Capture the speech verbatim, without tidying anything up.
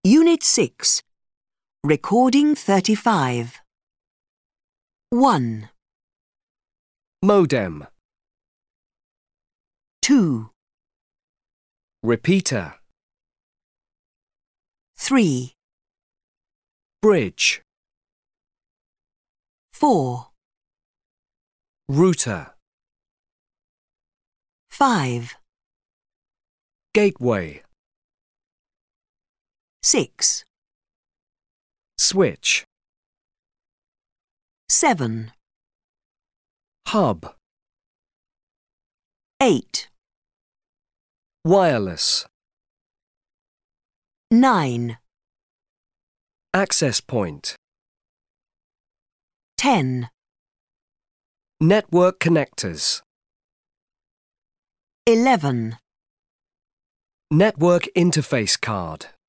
Unit six. Recording thirty-five. one, Modem. two, Repeater. three, Bridge. four, Router. five, Gateway. six, Switch. seven, Hub. eight, Wireless. nine, Access point. ten, Network connectors. eleven. Network interface card.